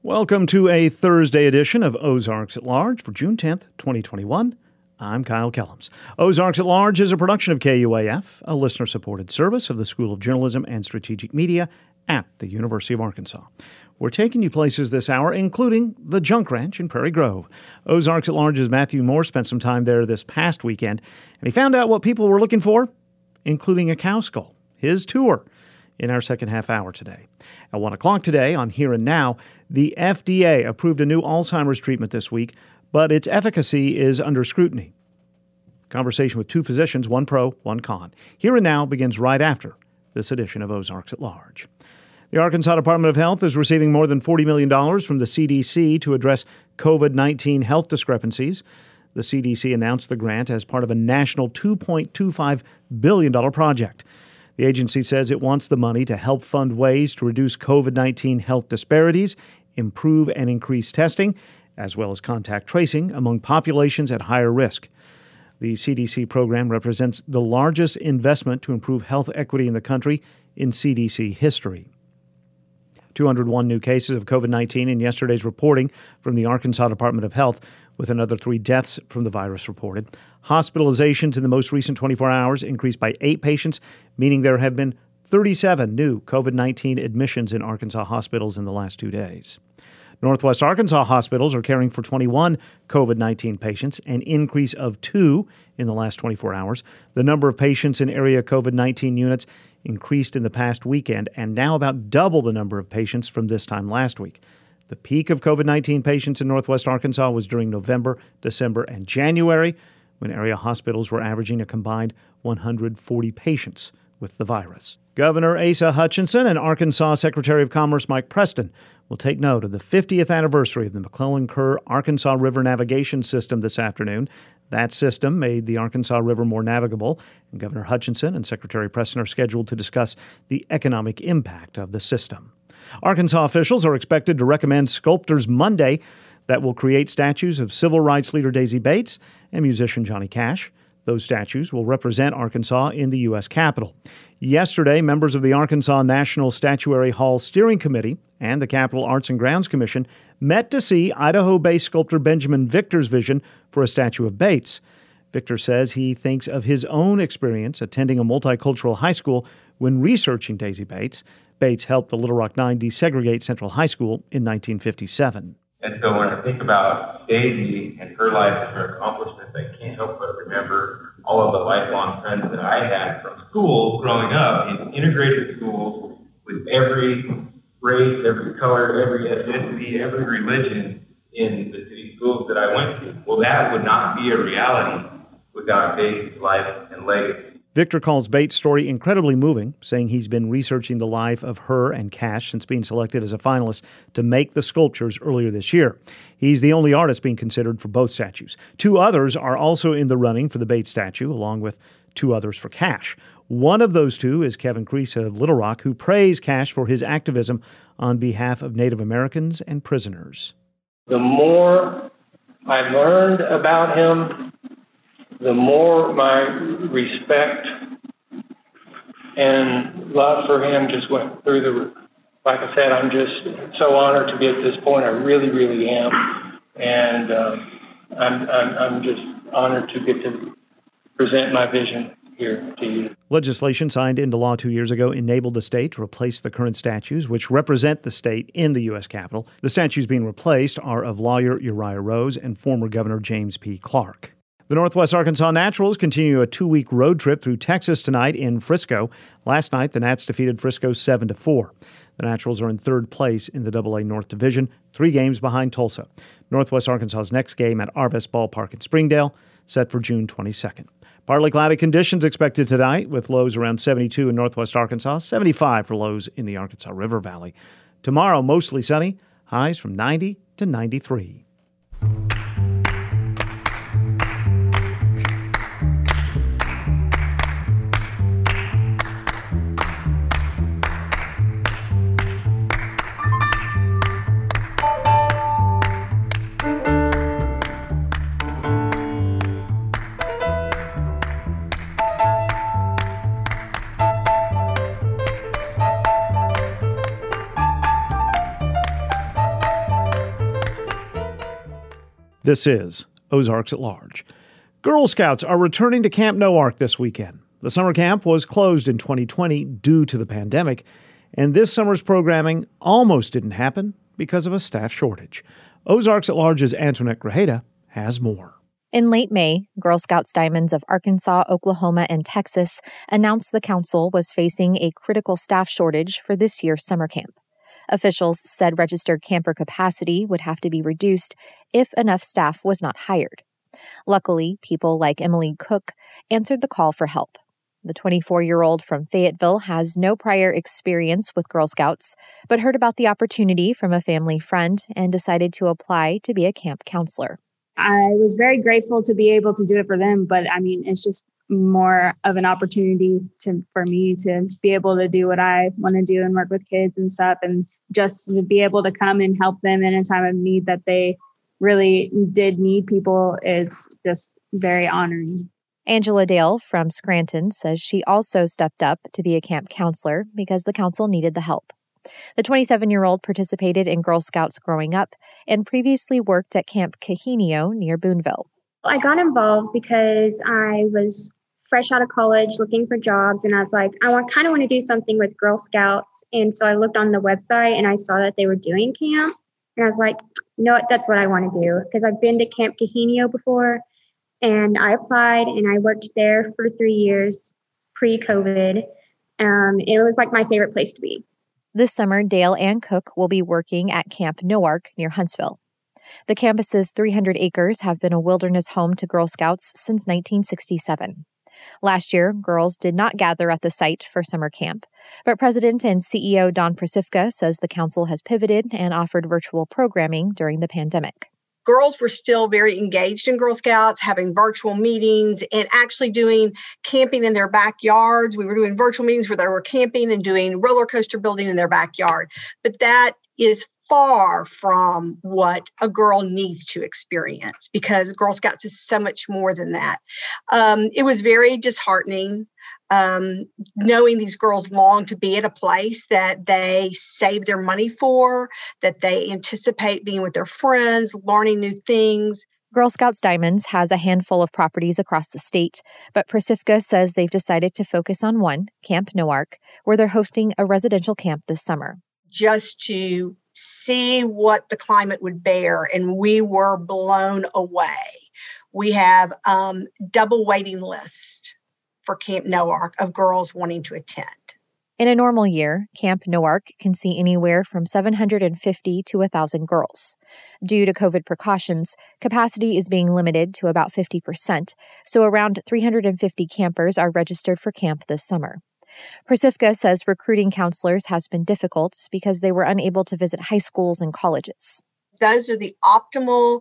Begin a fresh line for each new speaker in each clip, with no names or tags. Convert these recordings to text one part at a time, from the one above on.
Welcome to a Thursday edition of Ozarks at Large for June 10th, 2021. I'm Kyle Kellums. Ozarks at Large is a production of KUAF, a listener-supported service of the School of Journalism and Strategic Media at the University of Arkansas. We're taking you places this hour, including the Junk Ranch in Prairie Grove. Ozarks at Large's Matthew Moore spent some time there this past weekend, and he found out what people were looking for, including a cow skull. His tour in our second half hour today. At 1 o'clock today on Here and Now, the FDA approved a new Alzheimer's treatment this week, but its efficacy is under scrutiny. Conversation with two physicians, one pro, one con. Here and Now begins right after this edition of Ozarks at Large. The Arkansas Department of Health is receiving more than $40 million from the CDC to address COVID-19 health discrepancies. The CDC announced the grant as part of a national $2.25 billion project. The agency says it wants the money to help fund ways to reduce COVID-19 health disparities, improve and increase testing, as well as contact tracing among populations at higher risk. The CDC program represents the largest investment to improve health equity in the country in CDC history. 201 new cases of COVID-19 in yesterday's reporting from the Arkansas Department of Health, with another 3 deaths from the virus reported. Hospitalizations in the most recent 24 hours increased by 8 patients, meaning there have been 37 new COVID-19 admissions in Arkansas hospitals in the last 2 days. Northwest Arkansas hospitals are caring for 21 COVID-19 patients, an increase of 2 in the last 24 hours. The number of patients in area COVID-19 units increased in the past weekend and now about double the number of patients from this time last week. The peak of COVID-19 patients in Northwest Arkansas was during November, December, and January, when area hospitals were averaging a combined 140 patients with the virus. Governor Asa Hutchinson and Arkansas Secretary of Commerce Mike Preston will take note of the 50th anniversary of the McClellan-Kerr Arkansas River Navigation System this afternoon. That system made the Arkansas River more navigable, and Governor Hutchinson and Secretary Preston are scheduled to discuss the economic impact of the system. Arkansas officials are expected to recommend sculptors Monday that will create statues of civil rights leader Daisy Bates and musician Johnny Cash. Those statues will represent Arkansas in the U.S. Capitol. Yesterday, members of the Arkansas National Statuary Hall Steering Committee and the Capitol Arts and Grounds Commission met to see Idaho-based sculptor Benjamin Victor's vision for a statue of Bates. Victor says he thinks of his own experience attending a multicultural high school when researching Daisy Bates. Bates helped the Little Rock Nine desegregate Central High School in 1957.
And so when I think about Daisy and her life and her accomplishments, I can't help but remember all of the lifelong friends that I had from school growing up in integrated schools with every race, every color, every ethnicity, every religion in the city schools that I went to. Well, that would not be a reality without Daisy's life and legacy.
Victor calls Bates' story incredibly moving, saying he's been researching the life of her and Cash since being selected as a finalist to make the sculptures earlier this year. He's the only artist being considered for both statues. 2 others are also in the running for the Bates statue, along with 2 others for Cash. One of those 2 is Kevin Crease of Little Rock, who praised Cash for his activism on behalf of Native Americans and prisoners.
The more I learned about him, the more my respect and love for him just went through the roof. Like I said, I'm just so honored to be at this point. I really, really am. And I'm just honored to get to present my vision here to you.
Legislation signed into law 2 years ago enabled the state to replace the current statues, which represent the state in the U.S. Capitol. The statues being replaced are of lawyer Uriah Rose and former Governor James P. Clark. The Northwest Arkansas Naturals continue a 2-week road trip through Texas tonight in Frisco. Last night, the Nats defeated Frisco 7-4. The Naturals are in 3rd place in the AA North Division, 3 games behind Tulsa. Northwest Arkansas's next game at Arvest Ballpark in Springdale, set for June 22nd. Partly cloudy conditions expected tonight, with lows around 72 in Northwest Arkansas, 75 for lows in the Arkansas River Valley. Tomorrow, mostly sunny, highs from 90 to 93. This is Ozarks at Large. Girl Scouts are returning to Camp Noark this weekend. The summer camp was closed in 2020 due to the pandemic, and this summer's programming almost didn't happen because of a staff shortage. Ozarks at Large's Antoinette Grajeda has more.
In late May, Girl Scouts Diamonds of Arkansas, Oklahoma, and Texas announced the council was facing a critical staff shortage for this year's summer camp. Officials said registered camper capacity would have to be reduced if enough staff was not hired. Luckily, people like Emily Cook answered the call for help. The 24-year-old from Fayetteville has no prior experience with Girl Scouts, but heard about the opportunity from a family friend and decided to apply to be a camp counselor.
I was very grateful to be able to do it for them, but it's just more of an opportunity for me to be able to do what I want to do and work with kids and stuff, and just to be able to come and help them in a time of need that they really did need people is just very honoring.
Angela Dale from Scranton says she also stepped up to be a camp counselor because the council needed the help. The 27-year-old participated in Girl Scouts growing up and previously worked at Camp Cahinio near Boonville.
I got involved because I was fresh out of college looking for jobs, and I was like, I kind of want to do something with Girl Scouts. And so I looked on the website and I saw that they were doing camp. And I was like, you know what, that's what I want to do, because I've been to Camp Cahinio before, and I applied and I worked there for 3 years pre-COVID. It was like my favorite place to be.
This summer, Dale and Cook will be working at Camp Noark near Huntsville. The campus's 300 acres have been a wilderness home to Girl Scouts since 1967. Last year, girls did not gather at the site for summer camp, but President and CEO Don Prasivka says the council has pivoted and offered virtual programming during the pandemic.
Girls were still very engaged in Girl Scouts, having virtual meetings and actually doing camping in their backyards. We were doing virtual meetings where they were camping and doing roller coaster building in their backyard. But that is far from what a girl needs to experience, because Girl Scouts is so much more than that. It was very disheartening knowing these girls long to be at a place that they save their money for, that they anticipate being with their friends, learning new things.
Girl Scouts Diamonds has a handful of properties across the state, but Prasivka says they've decided to focus on one, Camp Noark, where they're hosting a residential camp this summer.
Just to see what the climate would bear, and we were blown away. We have double waiting list for Camp Noark of girls wanting to attend.
In a normal year, Camp Noark can see anywhere from 750 to 1,000 girls. Due to COVID precautions, capacity is being limited to about 50%, so around 350 campers are registered for camp this summer. Prasivka says recruiting counselors has been difficult because they were unable to visit high schools and colleges.
Those are the optimal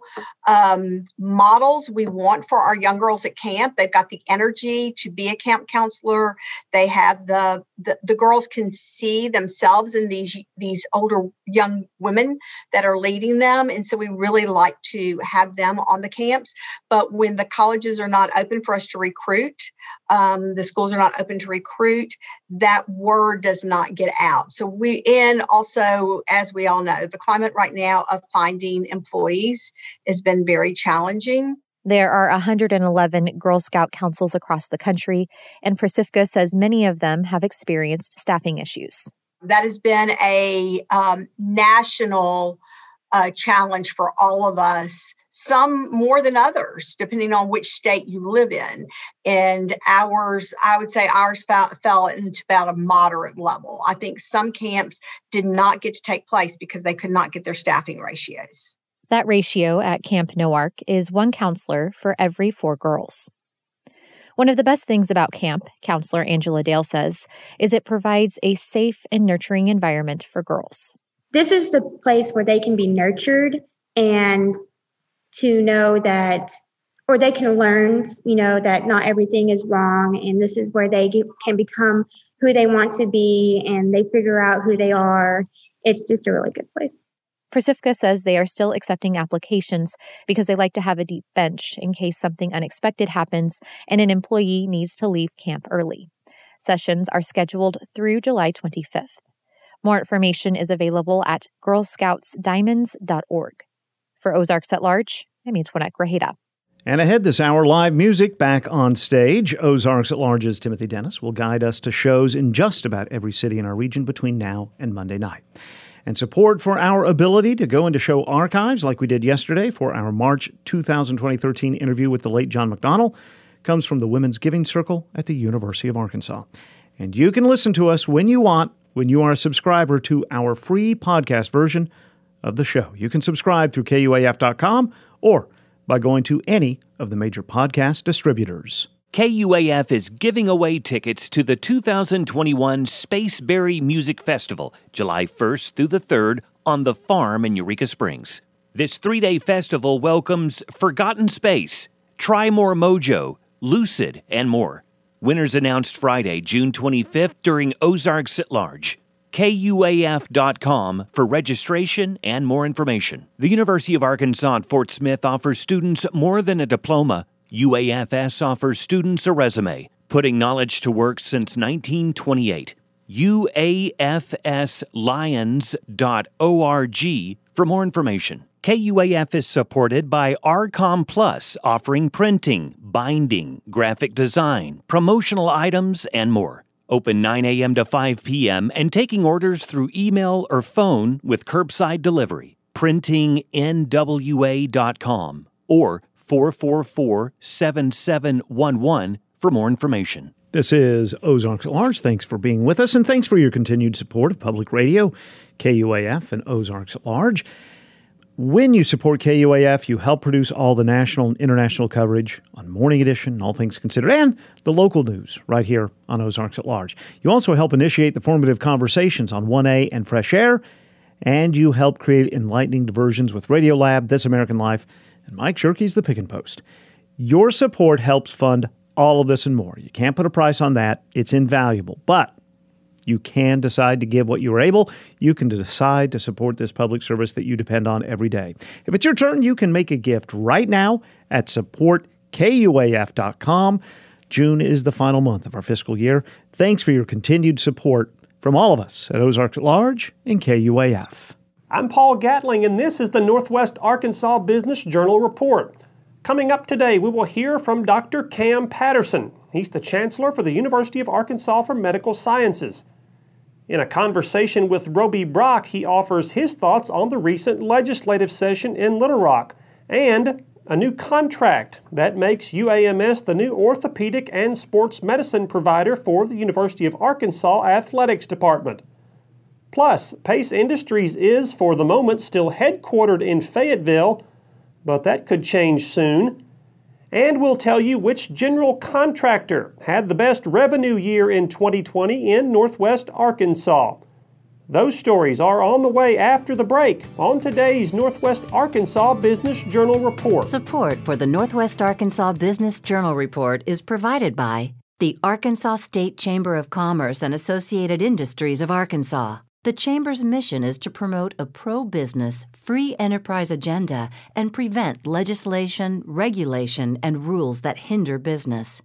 models we want for our young girls at camp. They've got the energy to be a camp counselor. They have the girls can see themselves in these older young women that are leading them. And so we really like to have them on the camps. But when the colleges are not open for us to recruit, the schools are not open to recruit, that word does not get out. So and also, as we all know, the climate right now of finding employees has been very challenging.
There are 111 Girl Scout councils across the country, and Prasivka says many of them have experienced staffing issues.
That has been a national challenge for all of us, some more than others, depending on which state you live in. And I would say ours fell into about a moderate level. I think some camps did not get to take place because they could not get their staffing ratios.
That ratio at Camp Noark is 1 counselor for every 4 girls. One of the best things about camp, counselor Angela Dale says, is it provides a safe and nurturing environment for girls.
This is the place where they can be nurtured and to know that, or they can learn, that not everything is wrong. And this is where they can become who they want to be, and they figure out who they are. It's just a really good place.
Prasivka says they are still accepting applications because they like to have a deep bench in case something unexpected happens and an employee needs to leave camp early. Sessions are scheduled through July 25th. More information is available at girlscoutsdiamonds.org. For Ozarks at Large, I'm Antoinette Grajeda.
And ahead this hour, live music back on stage. Ozarks at Large's Timothy Dennis will guide us to shows in just about every city in our region between now and Monday night. And support for our ability to go into show archives like we did yesterday for our March 2013 interview with the late John McDonnell comes from the Women's Giving Circle at the University of Arkansas. And you can listen to us when you want when you are a subscriber to our free podcast version of the show. You can subscribe through KUAF.com or by going to any of the major podcast distributors.
KUAF is giving away tickets to the 2021 Spaceberry Music Festival, July 1st through the 3rd on the farm in Eureka Springs. This 3-day festival welcomes Forgotten Space, Try More Mojo, Lucid, and more. Winners announced Friday, June 25th during Ozarks at Large. KUAF.com for registration and more information. The University of Arkansas at Fort Smith offers students more than a diploma. UAFS offers students a resume, putting knowledge to work since 1928. UAFSlions.org for more information. KUAF is supported by Arcom Plus, offering printing, binding, graphic design, promotional items, and more. Open 9 a.m. to 5 p.m. and taking orders through email or phone with curbside delivery. PrintingNWA.com or 444-7711 for more information.
This is Ozarks at Large. Thanks for being with us, and thanks for your continued support of public radio, KUAF, and Ozarks at Large. When you support KUAF, you help produce all the national and international coverage on Morning Edition, All Things Considered, and the local news right here on Ozarks at Large. You also help initiate the formative conversations on 1A and Fresh Air, and you help create enlightening diversions with Radiolab, This American Life, and Mike Shirkey's The Pick and Post. Your support helps fund all of this and more. You can't put a price on that. It's invaluable, but you can decide to give what you are able. You can decide to support this public service that you depend on every day. If it's your turn, you can make a gift right now at supportkuaf.com. June is the final month of our fiscal year. Thanks for your continued support from all of us at Ozarks at Large and KUAF.
I'm Paul Gatling, and this is the Northwest Arkansas Business Journal Report. Coming up today, we will hear from Dr. Cam Patterson. He's the Chancellor for the University of Arkansas for Medical Sciences. In a conversation with Roby Brock, he offers his thoughts on the recent legislative session in Little Rock and a new contract that makes UAMS the new orthopedic and sports medicine provider for the University of Arkansas Athletics Department. Plus, Pace Industries is, for the moment, still headquartered in Fayetteville, but that could change soon. And we'll tell you which general contractor had the best revenue year in 2020 in Northwest Arkansas. Those stories are on the way after the break on today's Northwest Arkansas Business Journal Report.
Support for the Northwest Arkansas Business Journal Report is provided by the Arkansas State Chamber of Commerce and Associated Industries of Arkansas. The Chamber's mission is to promote a pro-business, free enterprise agenda and prevent legislation, regulation, and rules that hinder business.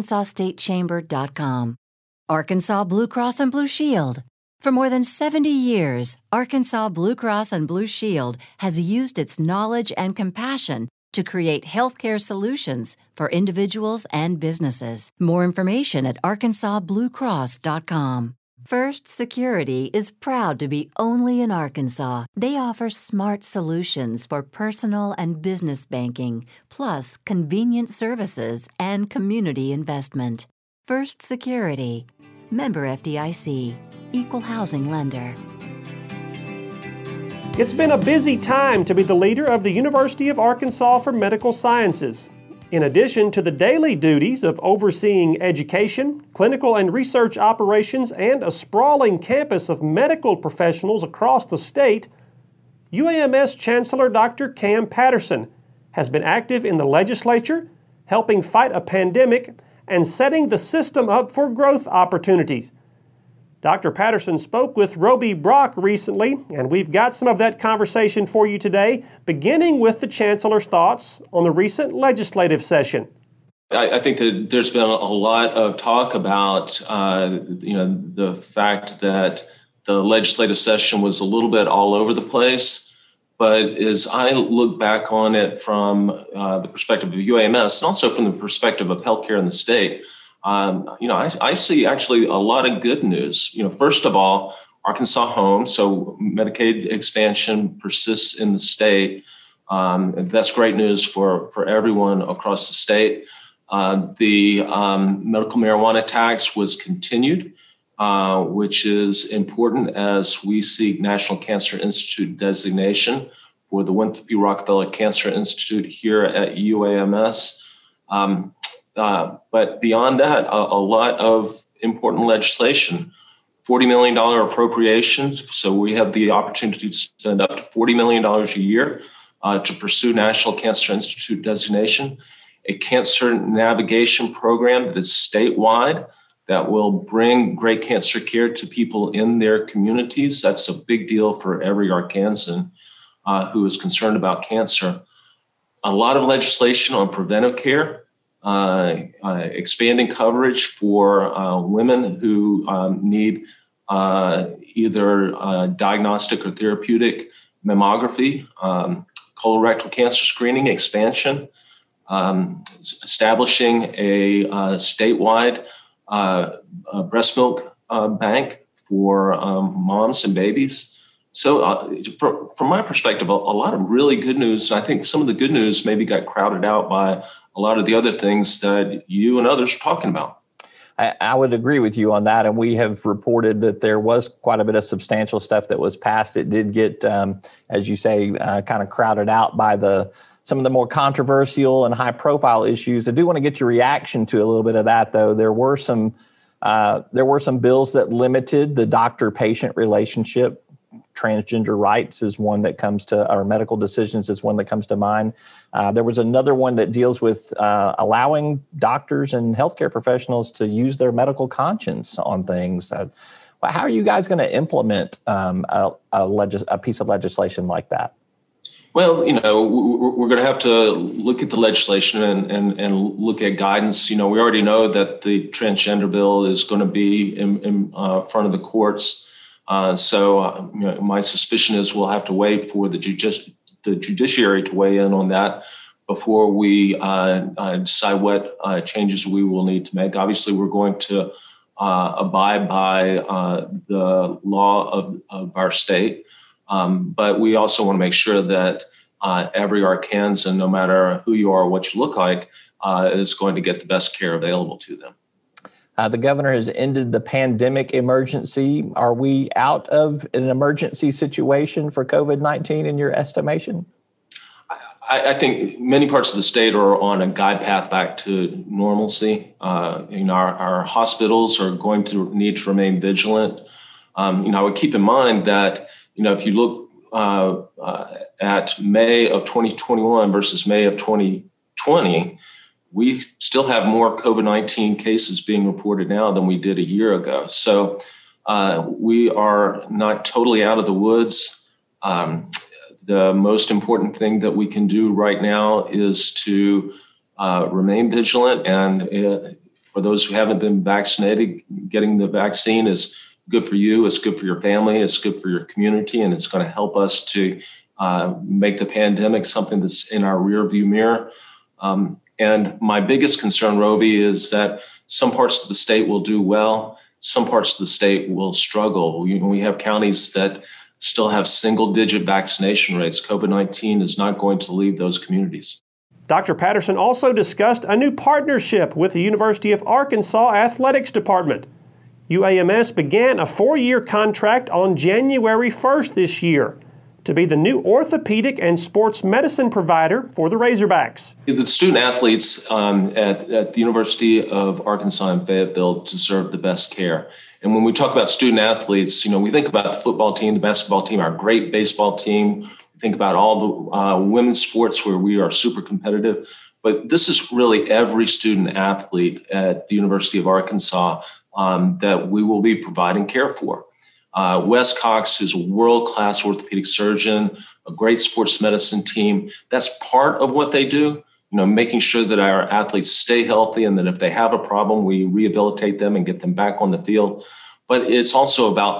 ArkansasStateChamber.com. Arkansas Blue Cross and Blue Shield. For more than 70 years, Arkansas Blue Cross and Blue Shield has used its knowledge and compassion to create healthcare solutions for individuals and businesses. More information at ArkansasBlueCross.com. First Security is proud to be only in Arkansas. They offer smart solutions for personal and business banking, plus convenient services and community investment. First Security. Member FDIC. Equal housing lender.
It's been a busy time to be the leader of the University of Arkansas for Medical Sciences. In addition to the daily duties of overseeing education, clinical and research operations, and a sprawling campus of medical professionals across the state, UAMS Chancellor Dr. Cam Patterson has been active in the legislature, helping fight a pandemic, and setting the system up for growth opportunities. Dr. Patterson spoke with Roby Brock recently, and we've got some of that conversation for you today, beginning with the Chancellor's thoughts on the recent legislative session.
I think that there's been a lot of talk about, the fact that the legislative session was a little bit all over the place. But as I look back on it from the perspective of UAMS and also from the perspective of healthcare in the state, I see actually a lot of good news. First of all, Arkansas Home, so Medicaid expansion persists in the state. That's great news for everyone across the state. The medical marijuana tax was continued, which is important as we seek National Cancer Institute designation for the Winthrop P. Rockefeller Cancer Institute here at UAMS. But beyond that, a lot of important legislation. $40 million appropriations. So we have the opportunity to spend up to $40 million a year to pursue National Cancer Institute designation, a cancer navigation program that is statewide that will bring great cancer care to people in their communities. That's a big deal for every Arkansan who is concerned about cancer. A lot of legislation on preventive care, expanding coverage for women who need either diagnostic or therapeutic mammography, colorectal cancer screening expansion, establishing a statewide breast milk bank for moms and babies. So from my perspective, a lot of really good news. I think some of the good news maybe got crowded out by a lot of the other things that you and others are talking about.
I would agree with you on that. And we have reported that there was quite a bit of substantial stuff that was passed. It did get, as you say, kind of crowded out by some of the more controversial and high profile issues. I do want to get your reaction to a little bit of that, though. There were some bills that limited the doctor-patient relationship. Transgender rights is one that comes to, or medical decisions is one that comes to mind. There was another one that deals with allowing doctors and healthcare professionals to use their medical conscience on things. How are you guys going to implement a piece of legislation like that?
Well, we're going to have to look at the legislation and look at guidance. We already know that the transgender bill is going to be in front of the courts. So my suspicion is we'll have to wait for the judiciary to weigh in on that before we decide what changes we will need to make. Obviously, we're going to abide by the law of our state, but we also want to make sure that every Arkansan, no matter who you are or what you look like, is going to get the best care available to them.
The governor has ended the pandemic emergency. Are we out of an emergency situation for COVID-19 in your estimation?
I think many parts of the state are on a guide path back to normalcy. Our hospitals are going to need to remain vigilant. I would keep in mind that, if you look at May of 2021 versus May of 2020, we still have more COVID-19 cases being reported now than we did a year ago. So we are not totally out of the woods. The most important thing that we can do right now is to remain vigilant. And for those who haven't been vaccinated, getting the vaccine is good for you. It's good for your family. It's good for your community. And it's going to help us to make the pandemic something that's in our rearview mirror. And my biggest concern, Roby, is that some parts of the state will do well. Some parts of the state will struggle. We have counties that still have single-digit vaccination rates. COVID-19 is not going to leave those communities.
Dr. Patterson also discussed a new partnership with the University of Arkansas Athletics Department. UAMS began a 4-year contract on January 1st this year to be the new orthopedic and sports medicine provider for the Razorbacks.
The student athletes at the University of Arkansas in Fayetteville deserve the best care. And when we talk about student athletes, we think about the football team, the basketball team, our great baseball team. We think about all the women's sports where we are super competitive. But this is really every student athlete at the University of Arkansas that we will be providing care for. Wes Cox, who's a world-class orthopedic surgeon, a great sports medicine team. That's part of what they do, making sure that our athletes stay healthy and that if they have a problem, we rehabilitate them and get them back on the field. But it's also about,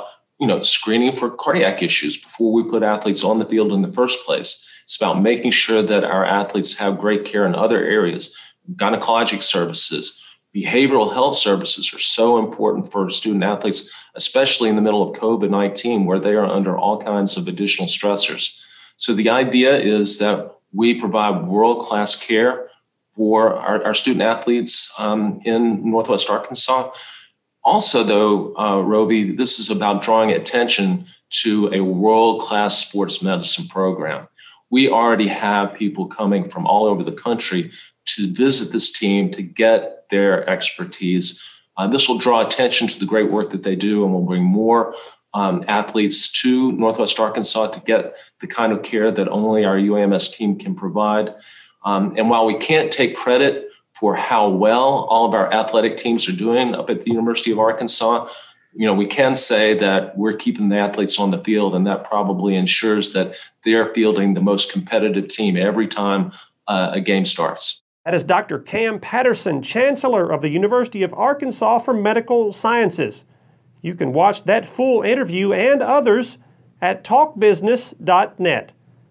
screening for cardiac issues before we put athletes on the field in the first place. It's about making sure that our athletes have great care in other areas. Gynecologic services, behavioral health services are so important for student athletes, especially in the middle of COVID-19, where they are under all kinds of additional stressors. So the idea is that we provide world-class care for our student athletes in Northwest Arkansas. Also, though, Roby, this is about drawing attention to a world-class sports medicine program. We already have people coming from all over the country to visit this team to get their expertise. This will draw attention to the great work that they do and will bring more athletes to Northwest Arkansas to get the kind of care that only our UAMS team can provide. And while we can't take credit for how well all of our athletic teams are doing up at the University of Arkansas, we can say that we're keeping the athletes on the field, and that probably ensures that they're fielding the most competitive team every time a game starts.
That is Dr. Cam Patterson, Chancellor of the University of Arkansas for Medical Sciences. You can watch that full interview and others at talkbusiness.net.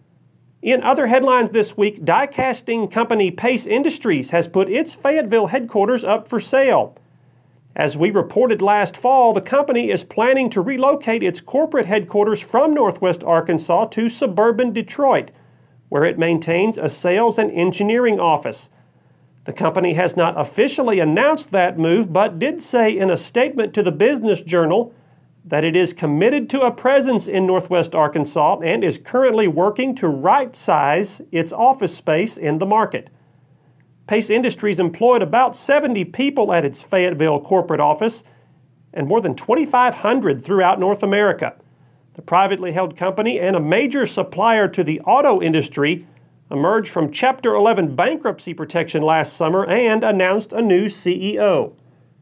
In other headlines this week, die-casting company Pace Industries has put its Fayetteville headquarters up for sale. As we reported last fall, the company is planning to relocate its corporate headquarters from Northwest Arkansas to suburban Detroit, where it maintains a sales and engineering office. The company has not officially announced that move, but did say in a statement to the Business Journal that it is committed to a presence in Northwest Arkansas and is currently working to right-size its office space in the market. Pace Industries employed about 70 people at its Fayetteville corporate office and more than 2,500 throughout North America. The privately held company and a major supplier to the auto industry emerged from Chapter 11 bankruptcy protection last summer and announced a new CEO.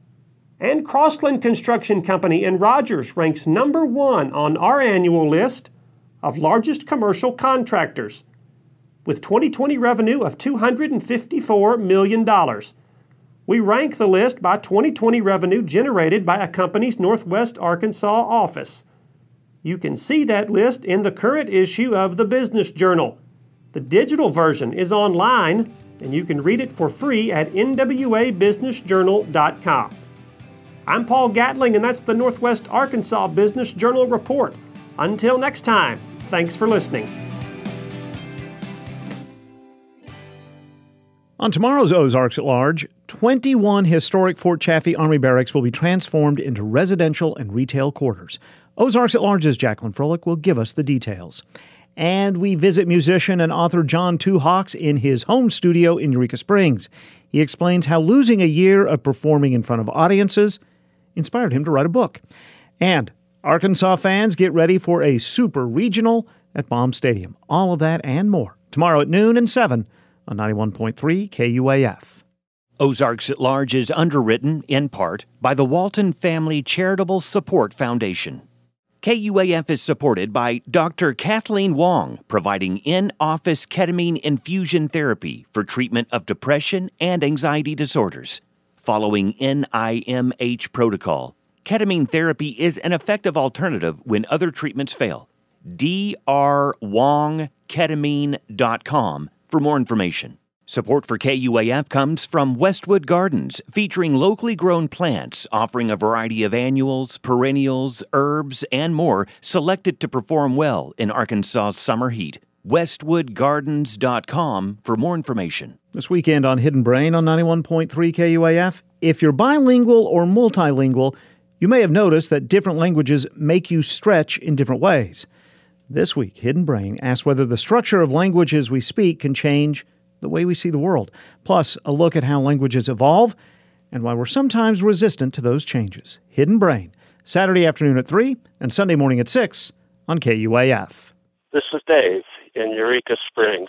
And Crossland Construction Company in Rogers ranks number 1 on our annual list of largest commercial contractors, with 2020 revenue of $254 million. We rank the list by 2020 revenue generated by a company's Northwest Arkansas office. You can see that list in the current issue of the Business Journal. The digital version is online, and you can read it for free at nwabusinessjournal.com. I'm Paul Gatling, and that's the Northwest Arkansas Business Journal Report. Until next time, thanks for listening.
On tomorrow's Ozarks at Large, 21 historic Fort Chaffee Army barracks will be transformed into residential and retail quarters. Ozarks at Large's Jacqueline Froelich will give us the details. And we visit musician and author John Two Hawks in his home studio in Eureka Springs. He explains how losing a year of performing in front of audiences inspired him to write a book. And Arkansas fans get ready for a super regional at Baum Stadium. All of that and more tomorrow at noon and 7 on 91.3 KUAF.
Ozarks at Large is underwritten, in part, by the Walton Family Charitable Support Foundation. KUAF is supported by Dr. Kathleen Wong, providing in-office ketamine infusion therapy for treatment of depression and anxiety disorders. Following NIMH protocol, ketamine therapy is an effective alternative when other treatments fail. drwongketamine.com for more information. Support for KUAF comes from Westwood Gardens, featuring locally grown plants, offering a variety of annuals, perennials, herbs, and more, selected to perform well in Arkansas's summer heat. westwoodgardens.com for more information.
This weekend on Hidden Brain on 91.3 KUAF, if you're bilingual or multilingual, you may have noticed that different languages make you stretch in different ways. This week, Hidden Brain asks whether the structure of languages we speak can change the way we see the world. Plus, a look at how languages evolve and why we're sometimes resistant to those changes. Hidden Brain, Saturday afternoon at 3 and Sunday morning at 6 on KUAF.
This is Dave in Eureka Springs.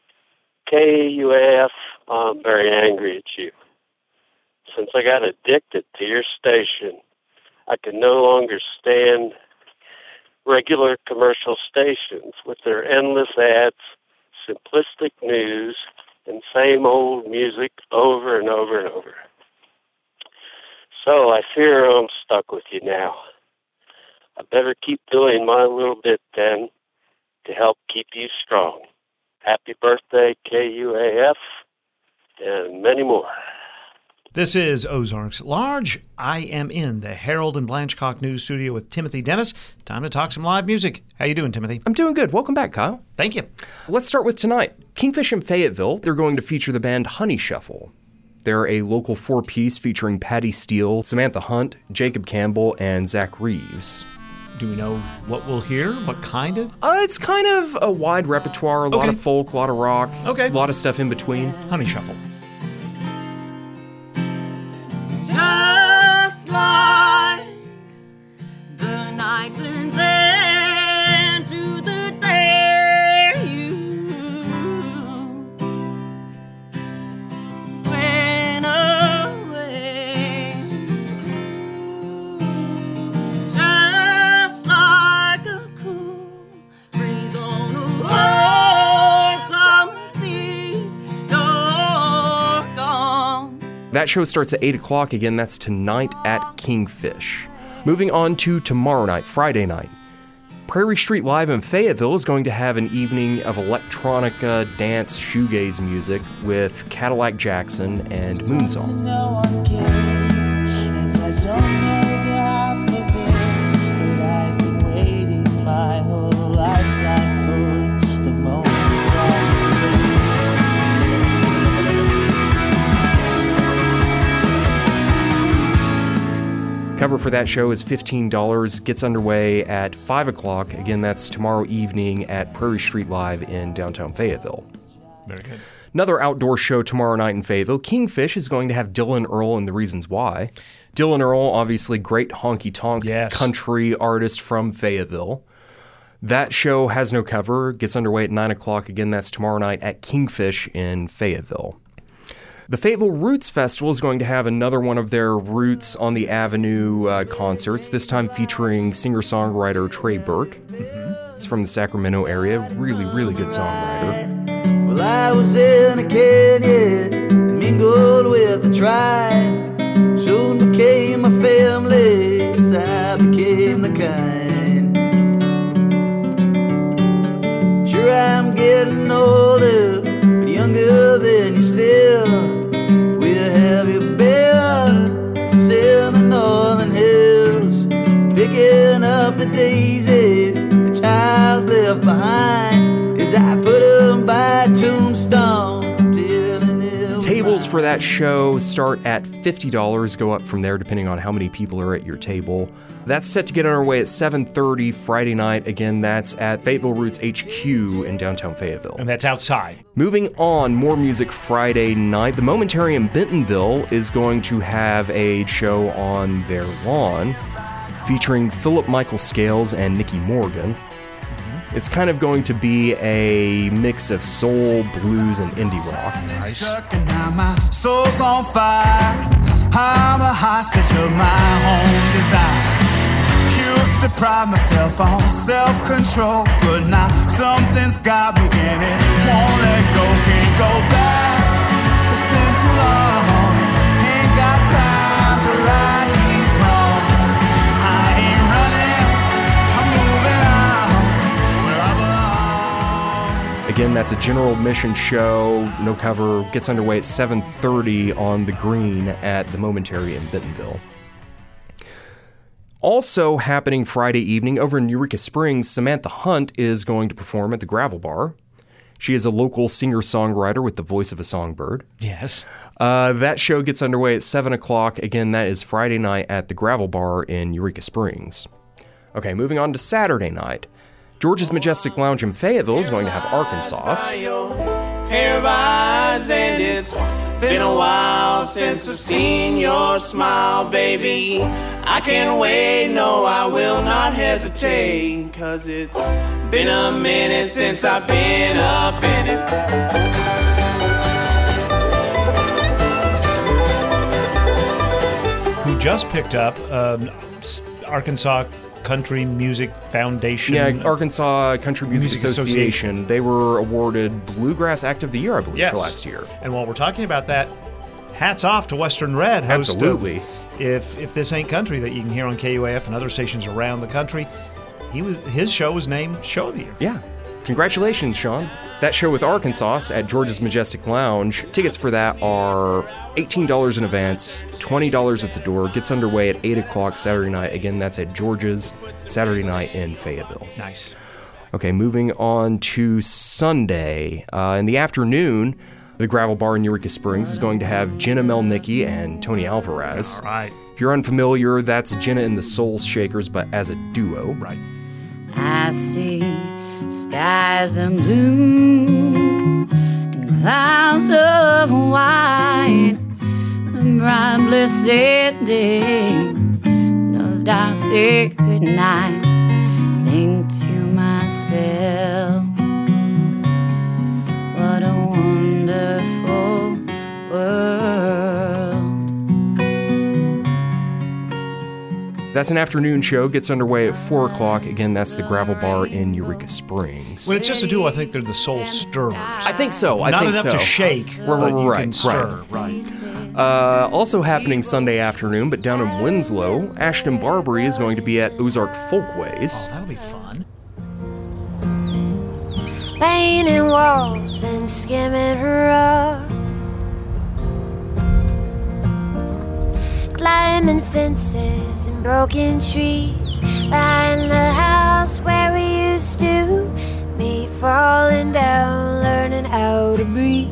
KUAF, I'm very angry at you. Since I got addicted to your station, I can no longer stand regular commercial stations with their endless ads, simplistic news, and same old music over and over and over. So I fear I'm stuck with you now. I've better keep doing my little bit then to help keep you strong. Happy birthday, KUAF, and many more.
This is Ozarks at Large. I am in the Harold and Blanchcock News Studio with Timothy Dennis. Time to talk some live music. How you doing, Timothy?
I'm doing good. Welcome back, Kyle.
Thank you.
Let's start with tonight. Kingfish in Fayetteville, they're going to feature the band Honey Shuffle. They're a local four-piece featuring Patty Steele, Samantha Hunt, Jacob Campbell, and Zach Reeves.
Do we know what we'll hear? What kind of?
It's kind of a wide repertoire, a lot of folk, a lot of rock, a lot of stuff in between.
Honey Shuffle.
Just like the night turns into the day you went away. Just like a cool breeze on a warm summer sea, you're gone.
That show starts at 8 o'clock. Again, that's tonight at Kingfish. Moving on to tomorrow night, Friday night. Prairie Street Live in Fayetteville is going to have an evening of electronica, dance, shoegaze music with Cadillac Jackson and Moonsong.
No one cares, and I don't know the half of it, but I've been waiting my whole lifetime for the moment.
Cover for that show is $15, gets underway at 5 o'clock. Again, that's tomorrow evening at Prairie Street Live in downtown Fayetteville.
Very good.
Another outdoor show tomorrow night in Fayetteville. Kingfish is going to have Dylan Earl and the Reasons Why. Dylan Earl, obviously great honky-tonk country artist from Fayetteville. That show has no cover, gets underway at 9 o'clock. Again, that's tomorrow night at Kingfish in Fayetteville. The Fayetteville Roots Festival is going to have another one of their Roots on the Avenue concerts, this time featuring singer-songwriter Trey Burt. It's from the Sacramento area. Really, really good songwriter.
Well, I was in a canyon, mingled with the tribe. Soon became a family as I became the kind. Sure, I'm getting older, but younger than you still. Where have you been? It's in the northern hills, picking up the daisies a child left behind as I put them by a tombstone.
Tables for that show start at $50, go up from there depending on how many people are at your table. That's set to get underway at 7:30 Friday night. Again, that's at Fayetteville Roots HQ in downtown Fayetteville.
And that's outside.
Moving on, more music Friday night. The Momentary in Bentonville is going to have a show on their lawn featuring Philip Michael Scales and Nikki Morgan. It's kind of going to be a mix of soul, blues, and indie rock.
Nice. And now my soul's on fire. I'm a hostage of my own desire. Used to pride myself on self-control, but now something's got me in it. Won't let go, can't go back. It's been too long. Ain't got time to right these wrongs. I ain't running. I'm moving on where I belong.
Again, that's a general admission show, no cover, gets underway at 7:30 on the green at the Momentary in Bentonville. Also happening Friday evening over in Eureka Springs, Samantha Hunt is going to perform at the Gravel Bar. She is a local singer-songwriter with the voice of a songbird.
Yes.
That show gets underway at 7 o'clock. Again, that is Friday night at the Gravel Bar in Eureka Springs. Okay, moving on to Saturday night. George's Majestic Lounge in Fayetteville is going to have Arkansas.
Pair of eyes, and it's been a while since I've seen your smile, baby. I can't wait, no, I will not hesitate, 'cause it's been a minute since I've been up in it.
Who just picked up Arkansas Country Music Foundation.
Yeah, Arkansas Country Music Association. They were awarded Bluegrass Act of the Year, I believe, for last year.
And while we're talking about that, hats off to Western Red, host
Absolutely.
if this ain't country that you can hear on KUAF and other stations around the country, his show was named Show of the Year.
Yeah. Congratulations, Sean. That show with Arkansas at George's Majestic Lounge, tickets for that are $18 in advance, $20 at the door. Gets underway at 8 o'clock Saturday night. Again, that's at George's, Saturday night in Fayetteville.
Nice.
Okay, moving on to Sunday. In the afternoon, the Gravel Bar in Eureka Springs is going to have Jenna Melnicki and Tony Alvarez.
All right.
If you're unfamiliar, that's Jenna and the Soul Shakers, but as a duo.
Right.
I see skies of blue and clouds of white, the bright blessed days, those dark sacred nights. Think to myself, what a wonderful world.
That's an afternoon show. Gets underway at 4 o'clock. Again, that's the Gravel Bar in Eureka Springs.
When it's just a duo, I think they're the Soul Stirrers.
I think so.
Not enough to shake, but you can stir.
Right. Also happening Sunday afternoon, but down in Winslow, Ashton Barbary is going to be at Ozark Folkways.
Oh, that'll be fun.
Painting walls and skimming rocks, climbing fences and broken trees, behind the house where we used to be, falling down, learning how to breathe.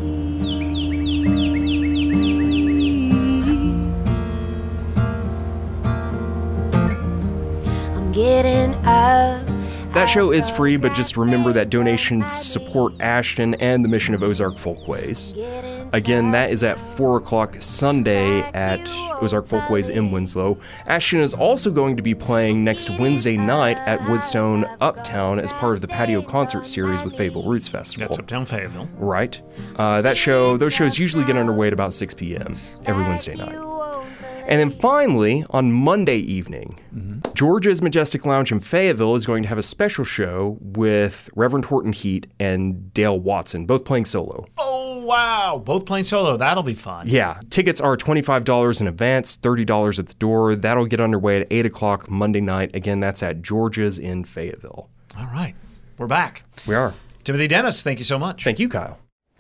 I'm getting up.
That show is free, but just remember that donations support Ashton and the mission of Ozark Folkways. Again, that is at 4 o'clock Sunday at Ozark Folkways in Winslow. Ashton is also going to be playing next Wednesday night at Woodstone Uptown as part of the Patio Concert Series with Fayetteville Roots Festival.
That's Uptown Fayetteville.
Right. Those shows usually get underway at about 6 p.m. every Wednesday night. And then finally, on Monday evening, George's Majestic Lounge in Fayetteville is going to have a special show with Reverend Horton Heat and Dale Watson, both playing solo.
Oh, wow. Both playing solo. That'll be fun.
Yeah. Tickets are $25 in advance, $30 at the door. That'll get underway at 8 o'clock Monday night. Again, that's at George's in Fayetteville.
All right. We're back.
We are.
Timothy Dennis, thank you so much.
Thank you, Kyle.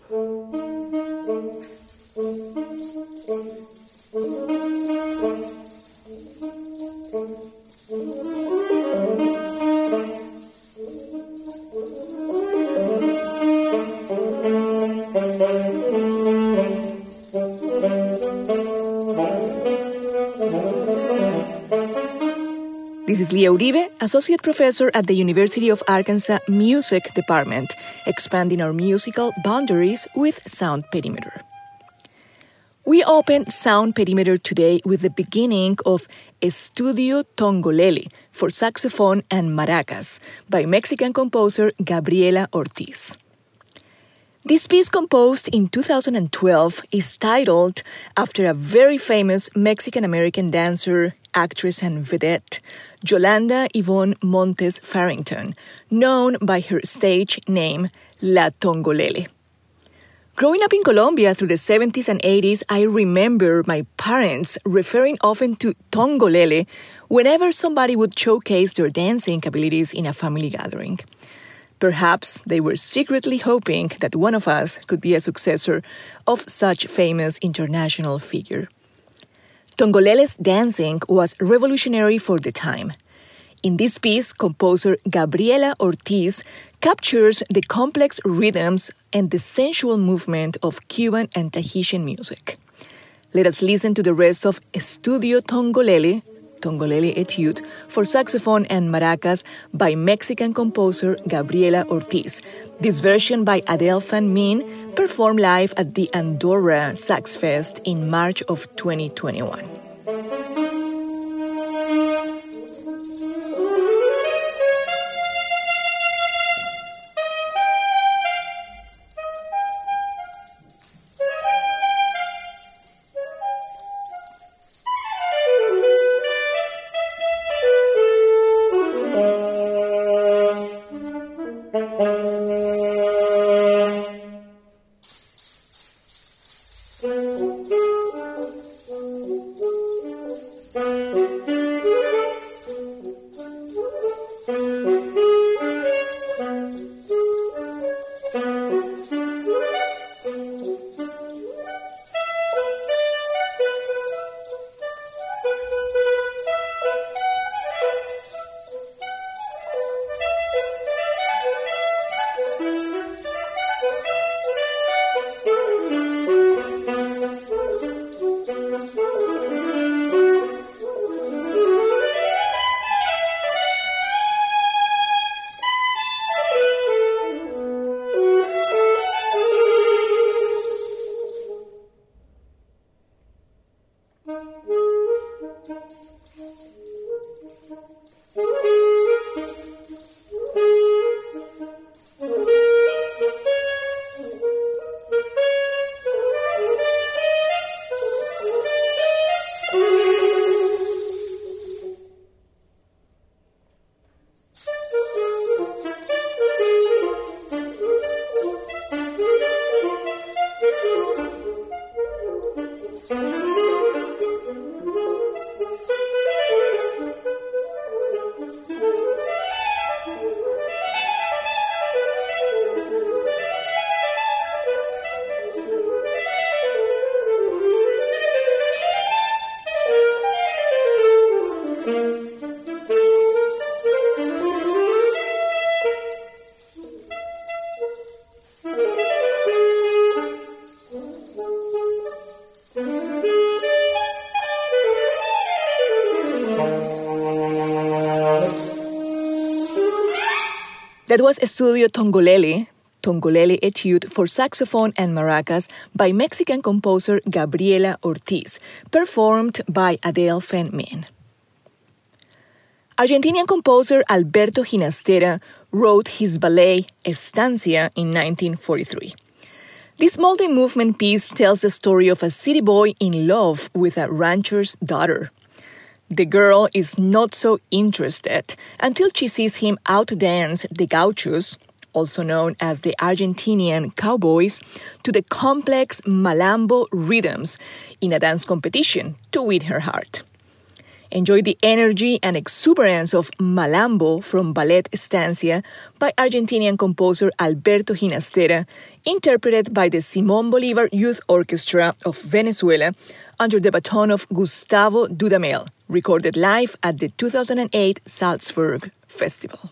This is Leah Uribe, Associate Professor at the University of Arkansas Music Department, expanding our musical boundaries with Sound Perimeter. We open Sound Perimeter today with the beginning of Estudio Tongolele for saxophone and maracas by Mexican composer Gabriela Ortiz. This piece, composed in 2012, is titled after a very famous Mexican-American dancer, actress, and vedette, Yolanda Yvonne Montes Farrington, known by her stage name La Tongolele. Growing up in Colombia through the 70s and 80s, I remember my parents referring often to Tongolele whenever somebody would showcase their dancing abilities in a family gathering. Perhaps they were secretly hoping that one of us could be a successor of such famous international figure. Tongolele's dancing was revolutionary for the time. In this piece, composer Gabriela Ortiz captures the complex rhythms and the sensual movement of Cuban and Tahitian music. Let us listen to the rest of Estudio Tongolele, Tongolele Etude, for saxophone and maracas by Mexican composer Gabriela Ortiz. This version by Adele Van Min, performed live at the Andorra Sax Fest in March of 2021. That was Estudio Tongolele Etude for Saxophone and Maracas by Mexican composer Gabriela Ortiz, performed by Adelphin Min. Argentinian composer Alberto Ginastera wrote his ballet Estancia in 1943. This multi-movement piece tells the story of a city boy in love with a rancher's daughter. The girl is not so interested until she sees him outdance the gauchos, also known as the Argentinian cowboys, to the complex malambo rhythms in a dance competition to win her heart. Enjoy the energy and exuberance of Malambo from Ballet Estancia by Argentinian composer Alberto Ginastera, interpreted by the Simón Bolívar Youth Orchestra of Venezuela under the baton of Gustavo Dudamel, recorded live at the 2008 Salzburg Festival.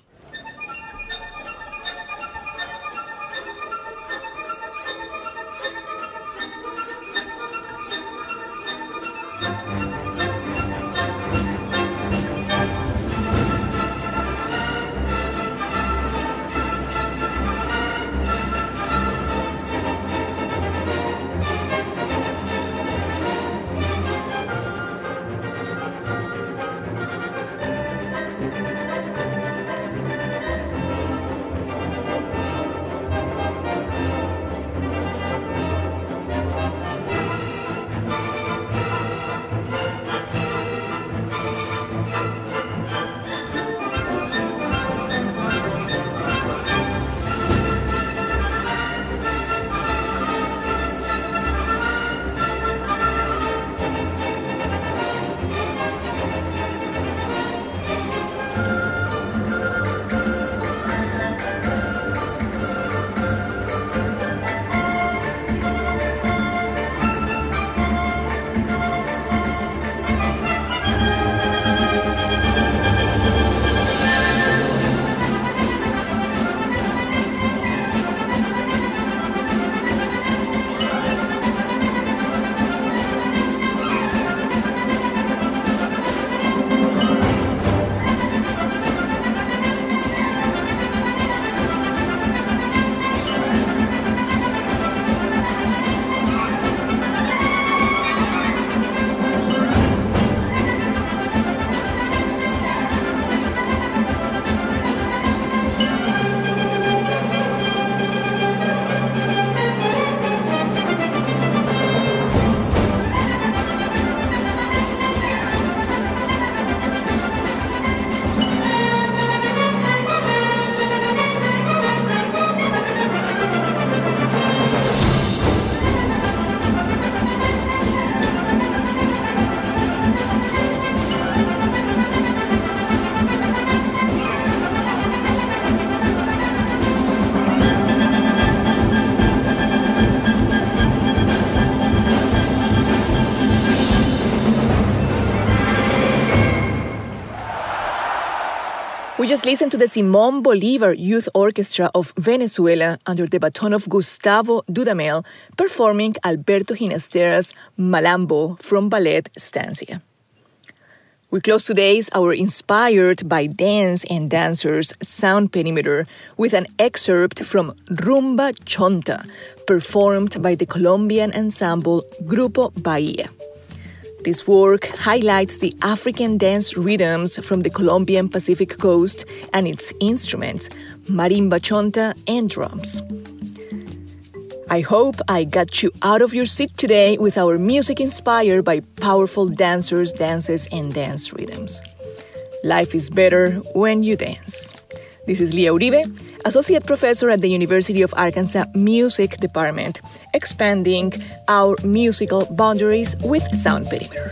We just listened to the Simón Bolívar Youth Orchestra of Venezuela under the baton of Gustavo Dudamel performing Alberto Ginastera's Malambo from Ballet Estancia. We close today's Our Inspired by Dance and Dancers Sound Perimeter with an excerpt from Rumba Chonta, performed by the Colombian ensemble Grupo Bahía. This work highlights the African dance rhythms from the Colombian Pacific coast and its instruments, marimba chonta and drums. I hope I got you out of your seat today with our music inspired by powerful dancers, dances, and dance rhythms. Life is better when you dance. This is Lia Uribe, Associate Professor at the University of Arkansas Music Department, expanding our musical boundaries with Sound Perimeter.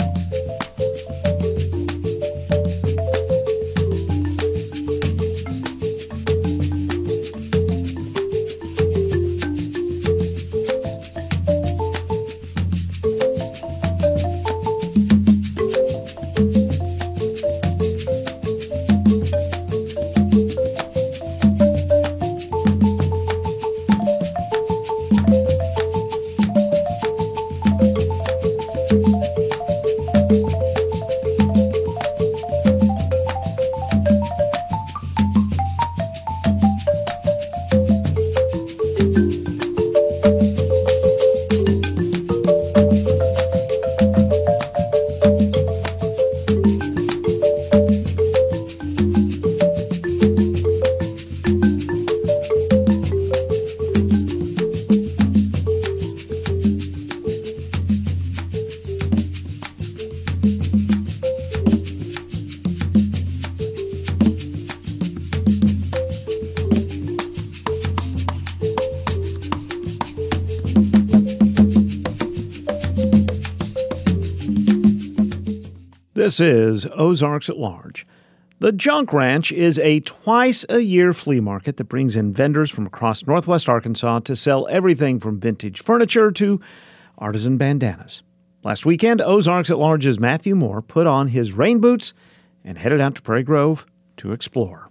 This is Ozarks at Large. The Junk Ranch is a twice-a-year flea market that brings in vendors from across northwest Arkansas to sell everything from vintage furniture to artisan bandanas. Last weekend, Ozarks at Large's Matthew Moore put on his rain boots and headed out to Prairie Grove to explore.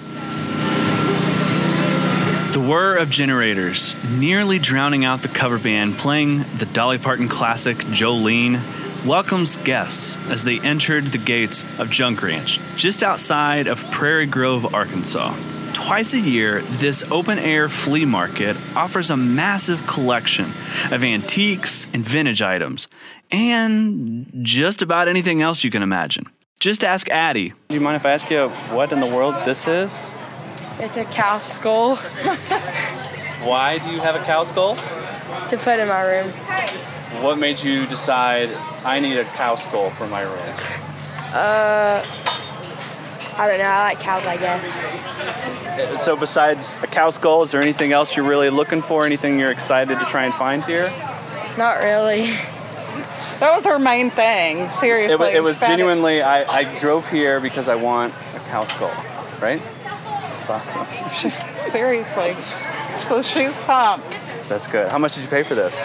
The whir of generators, nearly drowning out the cover band playing the Dolly Parton classic Jolene, welcomes guests as they entered the gates of Junk Ranch, just outside of Prairie Grove, Arkansas. Twice a year, this open-air flea market offers a massive collection of antiques and vintage items, and just about anything else you can imagine. Just ask Addie.
Do you mind if I ask you what in the world this is?
It's a cow skull.
Why do you have a cow skull?
To put in my room.
What made you decide I need a cow skull for my room?
I don't know. I like cows, I guess.
So besides a cow skull, is there anything else you're really looking for? Anything you're excited to try and find here?
Not really.
That was her main thing, seriously.
It was genuinely, I drove here because I want a cow skull, right? That's awesome.
Seriously. So she's pumped.
That's good. How much did you pay for this?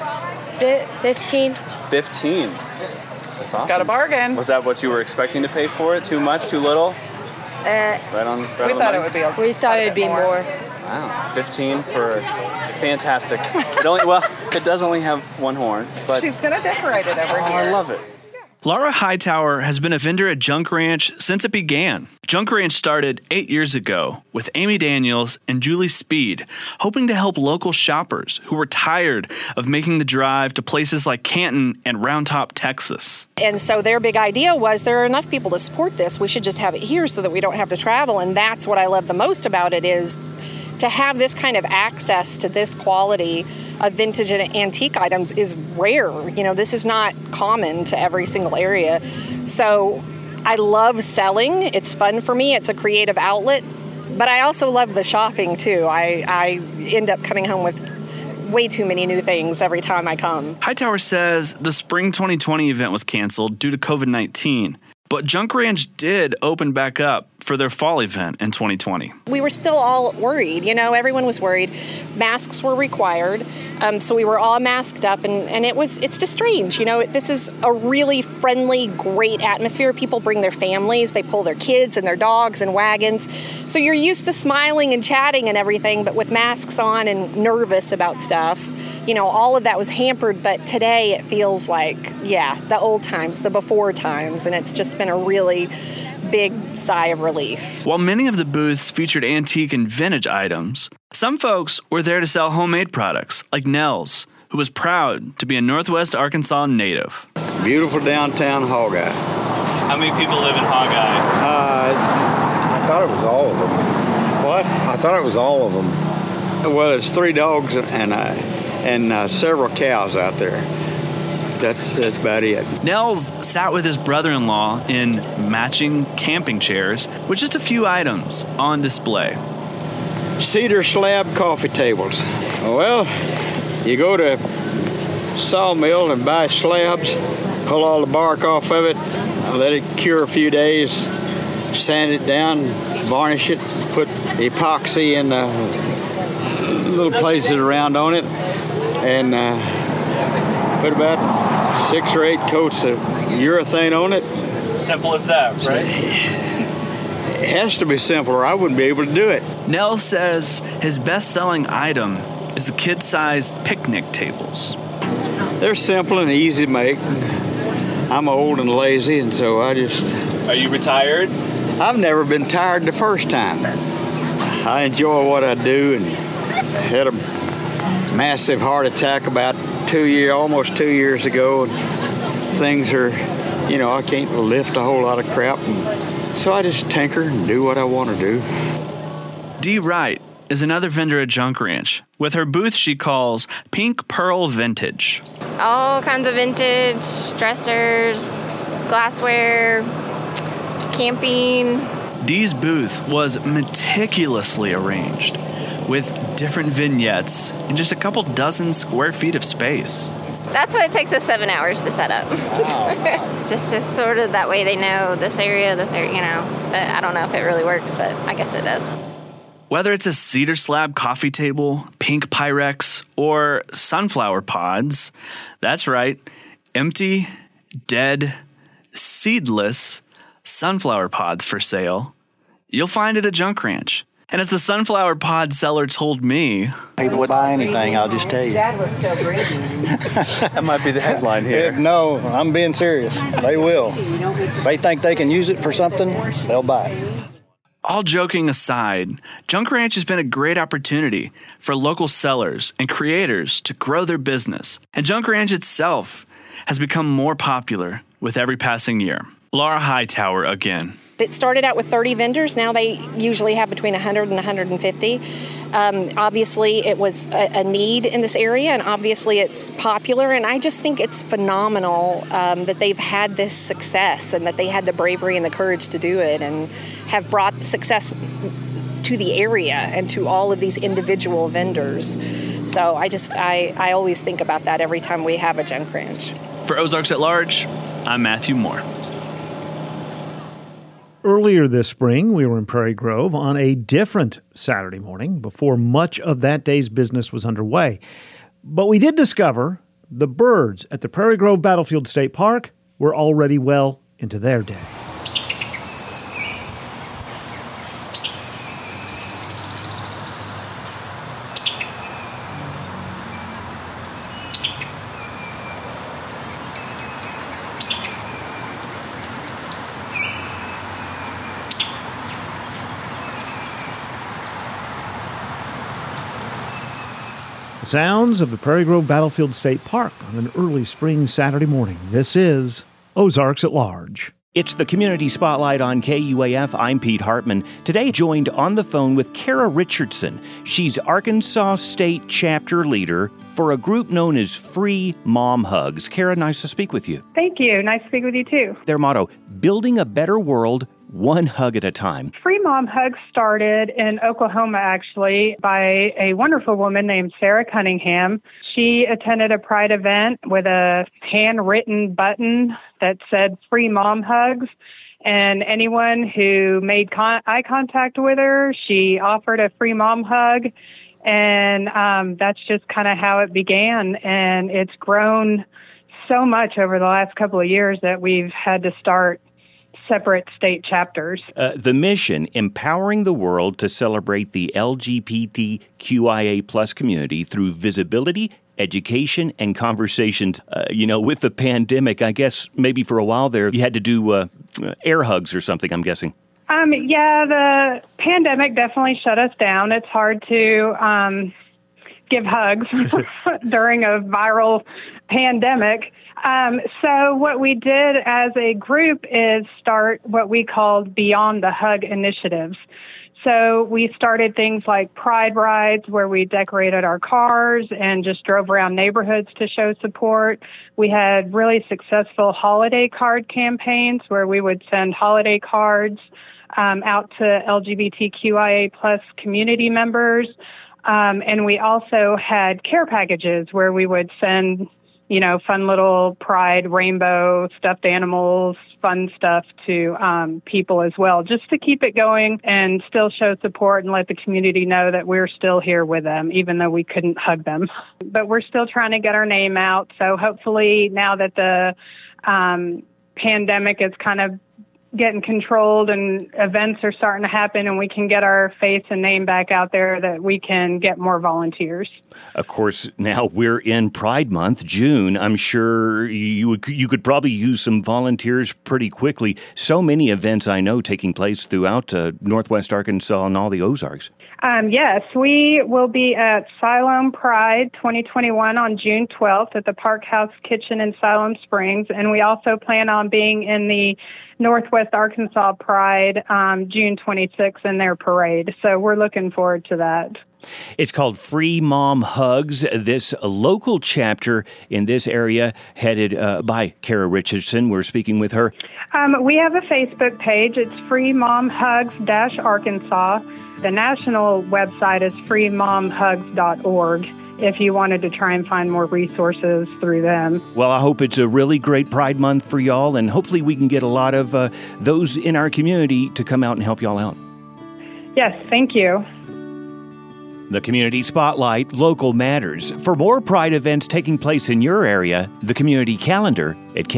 15.
15? That's awesome.
Got a bargain.
Was that what you were expecting to pay for it? Too much? Too little? Right on.
We thought it would be.
We thought it'd be more.
Wow, 15 for fantastic. It does only have one horn, but
she's gonna decorate it over here.
I love it.
Laura Hightower has been a vendor at Junk Ranch since it began. Junk Ranch started 8 years ago with Amy Daniels and Julie Speed, hoping to help local shoppers who were tired of making the drive to places like Canton and Round Top, Texas.
And so their big idea was there are enough people to support this. We should just have it here so that we don't have to travel. And that's what I love the most about it is to have this kind of access to this quality of vintage and antique items is rare. You know, this is not common to every single area. So I love selling. It's fun for me. It's a creative outlet. But I also love the shopping, too. I end up coming home with way too many new things every time I come.
Hightower says the spring 2020 event was canceled due to COVID-19. But Junk Ranch did open back up for their fall event in 2020.
We were still all worried, everyone was worried. Masks were required, so we were all masked up, and it's just strange. This is a really friendly, great atmosphere. People bring their families, they pull their kids and their dogs and wagons. So you're used to smiling and chatting and everything, but with masks on and nervous about stuff, all of that was hampered. But today it feels like, the old times, the before times, and it's just been a really big sigh of relief.
While many of the booths featured antique and vintage items, some folks were there to sell homemade products, like Nels, who was proud to be a Northwest Arkansas native.
Beautiful downtown Hogeye.
How many people live in Hogeye?
I thought it was all of them. What? I thought it was all of them. Well, there's 3 dogs and several cows out there. That's about it.
Nels sat with his brother-in-law in matching camping chairs with just a few items on display.
Cedar slab coffee tables. Well, you go to sawmill and buy slabs, pull all the bark off of it, let it cure a few days, sand it down, varnish it, put epoxy in the little places around on it, and put about 6 or 8 coats of urethane on it.
Simple as that, right?
It has to be simple or I wouldn't be able to do it.
Nels says his best-selling item is the kid-sized picnic tables.
They're simple and easy to make. I'm old and lazy, and so I just...
Are you retired?
I've never been tired the first time. I enjoy what I do, and I had a massive heart attack about almost 2 years ago, and things are, I can't lift a whole lot of crap, and so I just tinker and do what I want to do.
Dee Wright is another vendor at Junk Ranch, with her booth she calls Pink Pearl Vintage.
All kinds of vintage, dressers, glassware, camping.
Dee's booth was meticulously arranged, with different vignettes in just a couple dozen square feet of space.
That's why it takes us 7 hours to set up. Wow. Just to sort of, that way they know this area, But I don't know if it really works, but I guess it does.
Whether it's a cedar slab coffee table, pink Pyrex, or sunflower pods, that's right, empty, dead, seedless sunflower pods for sale, you'll find it at Junk Ranch. And as the sunflower pod seller told me...
People would buy anything, I'll just tell you.
Dad was still breathing.
That might be the headline here.
No, I'm being serious. They will. If they think they can use it for something, they'll buy it.
All joking aside, Junk Ranch has been a great opportunity for local sellers and creators to grow their business. And Junk Ranch itself has become more popular with every passing year. Laura Hightower again.
It started out with 30 vendors. Now they usually have between 100 and 150. Obviously, it was a need in this area, and obviously it's popular. And I just think it's phenomenal that they've had this success and that they had the bravery and the courage to do it and have brought success to the area and to all of these individual vendors. So I always think about that every time we have a Junk Ranch.
For Ozarks at Large, I'm Matthew Moore.
Earlier this spring, we were in Prairie Grove on a different Saturday morning before much of that day's business was underway. But we did discover the birds at the Prairie Grove Battlefield State Park were already well into their day. Sounds of the Prairie Grove Battlefield State Park on an early spring Saturday morning. This is Ozarks at Large.
It's the Community Spotlight on KUAF. I'm Pete Hartman. Today joined on the phone with Kara Richardson. She's Arkansas State Chapter Leader for a group known as Free Mom Hugs. Kara, nice to speak with you.
Thank you. Nice to speak with you too.
Their motto, building a better world one hug at a time.
Free Mom Hugs started in Oklahoma, actually, by a wonderful woman named Sarah Cunningham. She attended a Pride event with a handwritten button that said Free Mom Hugs. And anyone who made eye contact with her, she offered a free mom hug. And that's just kind of how it began. And it's grown so much over the last couple of years that we've had to start separate state chapters.
The mission, empowering the world to celebrate the LGBTQIA+ community through visibility, education, and conversations. With the pandemic, I guess maybe for a while there, you had to do air hugs or something, I'm guessing.
The pandemic definitely shut us down. It's hard to give hugs during a viral pandemic. So what we did as a group is start what we called Beyond the Hug initiatives. So we started things like pride rides where we decorated our cars and just drove around neighborhoods to show support. We had really successful holiday card campaigns where we would send holiday cards out to LGBTQIA+ community members. And we also had care packages where we would send, fun little pride, rainbow, stuffed animals, fun stuff to people as well, just to keep it going and still show support and let the community know that we're still here with them, even though we couldn't hug them. But we're still trying to get our name out. So hopefully now that the pandemic is kind of getting controlled and events are starting to happen and we can get our face and name back out there, that we can get more volunteers.
Of course, now we're in Pride Month, June. I'm sure you could probably use some volunteers pretty quickly. So many events I know taking place throughout Northwest Arkansas and all the Ozarks.
Yes, we will be at Siloam Pride 2021 on June 12th at the Park House Kitchen in Siloam Springs. And we also plan on being in the Northwest Arkansas Pride June 26th in their parade. So we're looking forward to that.
It's called Free Mom Hugs. This local chapter in this area headed by Kara Richardson. We're speaking with her.
We have a Facebook page. It's Free Mom Hugs-Arkansas. The national website is freemomhugs.org if you wanted to try and find more resources through them.
Well, I hope it's a really great Pride Month for y'all, and hopefully we can get a lot of those in our community to come out and help y'all out.
Yes, thank you.
The Community Spotlight, Local Matters. For more Pride events taking place in your area, the community calendar at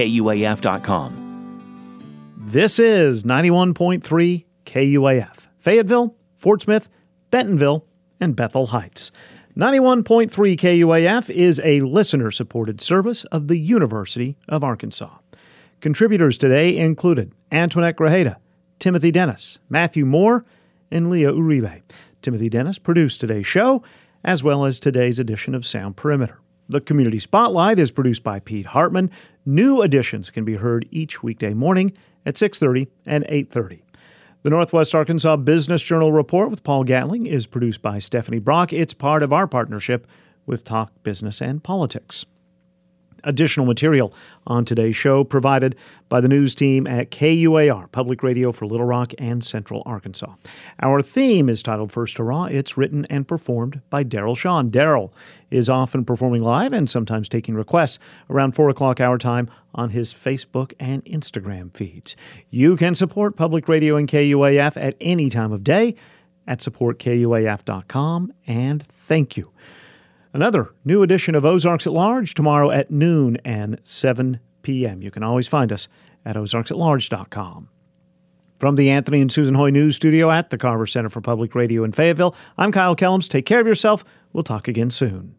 KUAF.com.
This is 91.3 KUAF. Fayetteville, Fort Smith, Bentonville, and Bethel Heights. 91.3 KUAF is a listener-supported service of the University of Arkansas. Contributors today included Antoinette Grajeda, Timothy Dennis, Matthew Moore, and Leah Uribe. Timothy Dennis produced today's show, as well as today's edition of Sound Perimeter. The Community Spotlight is produced by Pete Hartman. New editions can be heard each weekday morning at 6:30 and 8:30. The Northwest Arkansas Business Journal Report with Paul Gatling is produced by Stephanie Brock. It's part of our partnership with Talk Business and Politics. Additional material on today's show provided by the news team at KUAR, Public Radio for Little Rock and Central Arkansas. Our theme is titled First Hurrah. It's written and performed by Daryl Shawn. Daryl is often performing live and sometimes taking requests around 4 o'clock our time on his Facebook and Instagram feeds. You can support Public Radio and KUAF at any time of day at supportkuaf.com, and thank you. Another new edition of Ozarks at Large tomorrow at noon and 7 p.m. You can always find us at ozarksatlarge.com. From the Anthony and Susan Hoy News Studio at the Carver Center for Public Radio in Fayetteville, I'm Kyle Kellums. Take care of yourself. We'll talk again soon.